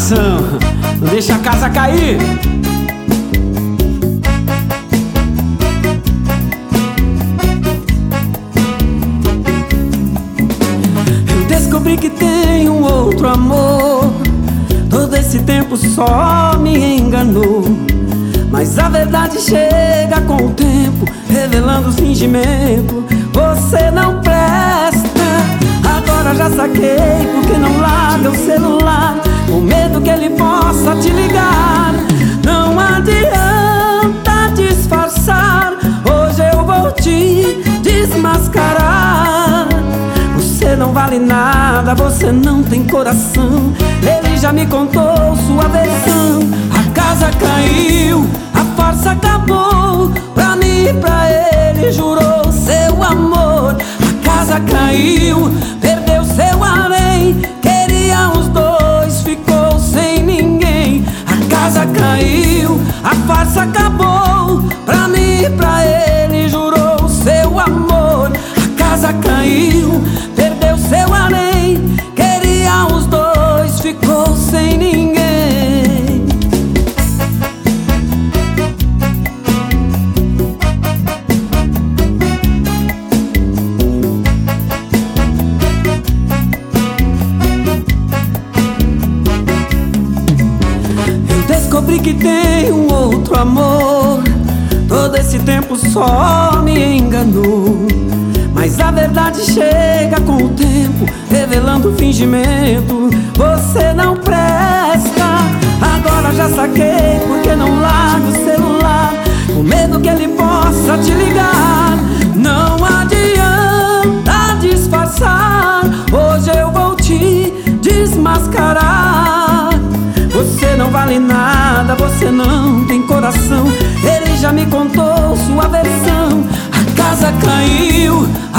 coração, não deixa a casa cair. Eu descobri que tem um outro amor, todo esse tempo só me enganou. Mas a verdade chega com o tempo, revelando os fingimentos. Você não presta. Agora já saquei porque não larga o celular, com medo que ele possa te ligar. Não adianta disfarçar, hoje eu vou te desmascarar. Você não vale nada, você não tem coração. Ele já me contou sua versão. A casa caiu, a farsa acabou. Pra mim e pra ele jurou seu amor. A casa caiu, perdeu seu harém. Queria os dois, ficou sem ninguém. A casa caiu, a farsa acabou. Pra mim e pra ele jurou seu amor. A casa caiu, perdeu seu harém. Queria os dois, ficou sem ninguém. Descobri que tem um outro amor, todo esse tempo só me enganou. Mas a verdade chega com o tempo, revelando o fingimento. Você não presta. Agora já saquei porque não larga o celular, com medo que ele possa te ligar. Não adianta disfarçar, hoje eu vou te desmascarar. Você não vale nada, você não tem coração. Ele já me contou sua versão. A casa caiu,